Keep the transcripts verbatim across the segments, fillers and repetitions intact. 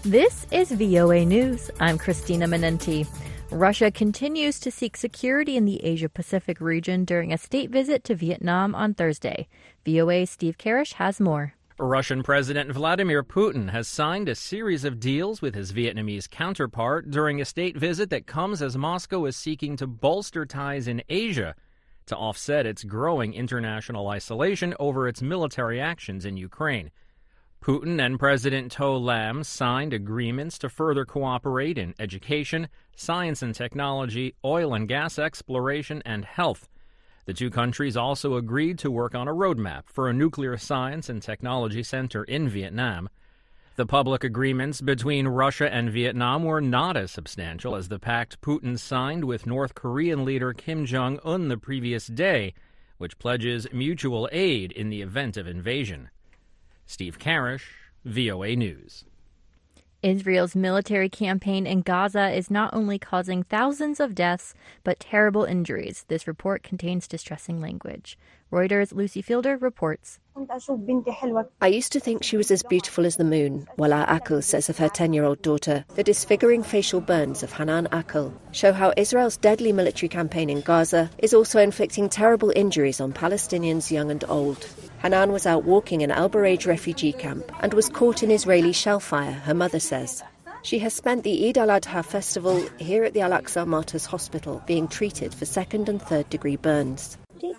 This is V O A News. I'm Christina Menenti. Russia continues to seek security in the Asia-Pacific region during a state visit to Vietnam on Thursday. V O A's Steve Karish has more. Russian President Vladimir Putin has signed a series of deals with his Vietnamese counterpart during a state visit that comes as Moscow is seeking to bolster ties in Asia to offset its growing international isolation over its military actions in Ukraine. Putin and President To Lam signed agreements to further cooperate in education, science and technology, oil and gas exploration, and health. The two countries also agreed to work on a roadmap for a nuclear science and technology center in Vietnam. The public agreements between Russia and Vietnam were not as substantial as the pact Putin signed with North Korean leader Kim Jong-un the previous day, which pledges mutual aid in the event of invasion. Steve Karish, V O A News. Israel's military campaign in Gaza is not only causing thousands of deaths, but terrible injuries. This report contains distressing language. Reuters' Lucy Fielder reports. I used to think she was as beautiful as the moon, Walaa Akel says of her ten-year-old daughter. The disfiguring facial burns of Hanan Akel show how Israel's deadly military campaign in Gaza is also inflicting terrible injuries on Palestinians young and old. Hanan was out walking in Al Bureij refugee camp and was caught in Israeli shellfire, her mother says. She has spent the Eid al-Adha festival here at the Al-Aqsa Martyrs Hospital being treated for second and third degree burns.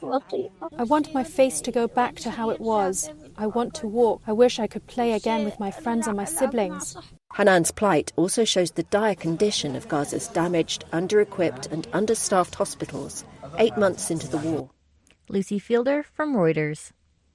I want my face to go back to how it was. I want to walk. I wish I could play again with my friends and my siblings. Hanan's plight also shows the dire condition of Gaza's damaged, under-equipped and understaffed hospitals, eight months into the war. Lucy Fielder from Reuters.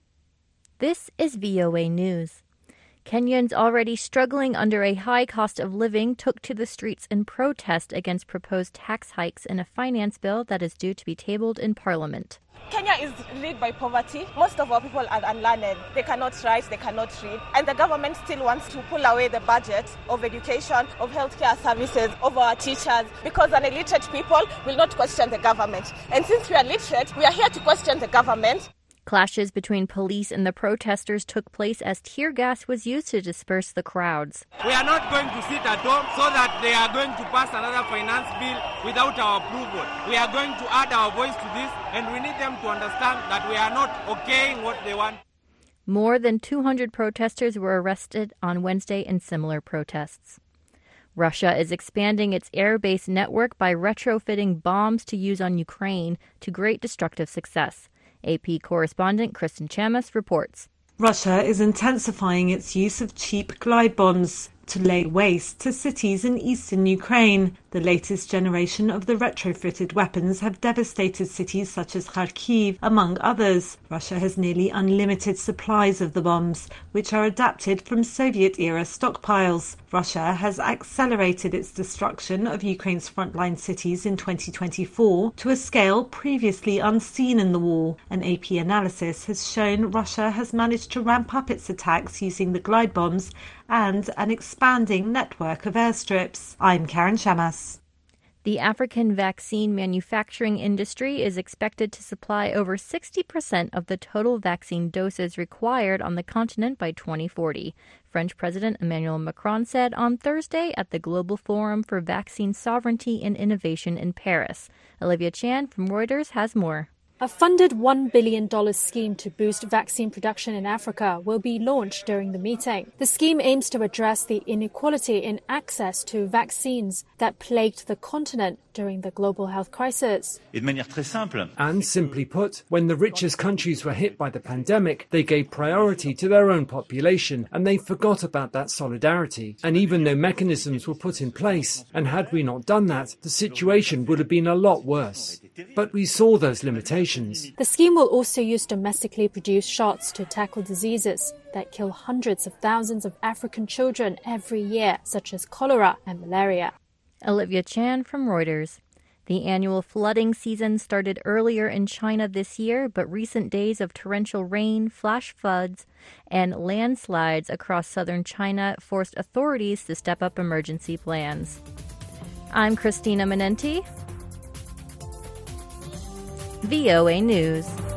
This is V O A News. Kenyans already struggling under a high cost of living took to the streets in protest against proposed tax hikes in a finance bill that is due to be tabled in Parliament. Kenya is ruled by poverty. Most of our people are unlearned. They cannot write, they cannot read. And the government still wants to pull away the budget of education, of healthcare services, of our teachers, because an illiterate people will not question the government. And since we are literate, we are here to question the government. Clashes between police and the protesters took place as tear gas was used to disperse the crowds. We are not going to sit at home so that they are going to pass another finance bill without our approval. We are going to add our voice to this, and we need them to understand that we are not okaying what they want. More than two hundred protesters were arrested on Wednesday in similar protests. Russia is expanding its air-based network by retrofitting bombs to use on Ukraine to great destructive success. A P correspondent Kristen Chamas reports. Russia is intensifying its use of cheap glide bombs to lay waste to cities in eastern Ukraine. The latest generation of the retrofitted weapons have devastated cities such as Kharkiv, among others. Russia has nearly unlimited supplies of the bombs, which are adapted from Soviet-era stockpiles. Russia has accelerated its destruction of Ukraine's frontline cities in twenty twenty-four to a scale previously unseen in the war. An A P analysis has shown Russia has managed to ramp up its attacks using the glide bombs and an expanding network of airstrips. I'm Karen Shamas. The African vaccine manufacturing industry is expected to supply over sixty percent of the total vaccine doses required on the continent by twenty forty. French President Emmanuel Macron said on Thursday at the Global Forum for Vaccine Sovereignty and Innovation in Paris. Olivia Chan from Reuters has more. A funded one billion dollars scheme to boost vaccine production in Africa will be launched during the meeting. The scheme aims to address the inequality in access to vaccines that plagued the continent during the global health crisis. And simply put, when the richest countries were hit by the pandemic, they gave priority to their own population and they forgot about that solidarity. And even though mechanisms were put in place, and had we not done that, the situation would have been a lot worse. But we saw those limitations. The scheme will also use domestically produced shots to tackle diseases that kill hundreds of thousands of African children every year, such as cholera and malaria. Olivia Chan from Reuters. The annual flooding season started earlier in China this year, but recent days of torrential rain, flash floods, and landslides across southern China forced authorities to step up emergency plans. I'm Christina Menenti. V O A News.